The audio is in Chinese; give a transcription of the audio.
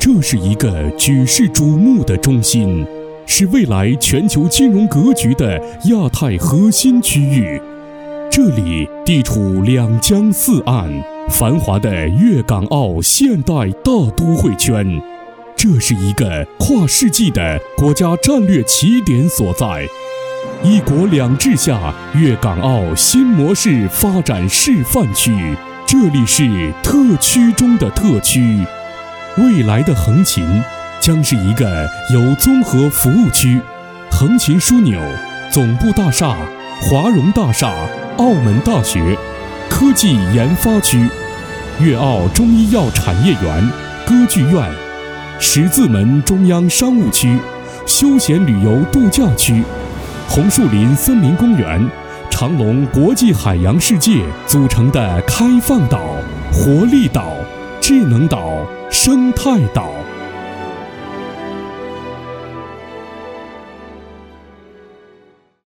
这是一个举世瞩目的中心，是未来全球金融格局的亚太核心区域。这里地处两江四岸，繁华的粤港澳现代大都会圈。这是一个跨世纪的国家战略起点所在。一国两制下粤港澳新模式发展示范区，这里是特区中的特区。未来的横琴将是一个有综合服务区，横琴枢纽、总部大厦、华融大厦、澳门大学、科技研发区、粤澳中医药产业园、歌剧院、十字门中央商务区、休闲旅游度假区、红树林森林公园、长隆国际海洋世界组成的开放岛、活力岛、智能岛、生态岛。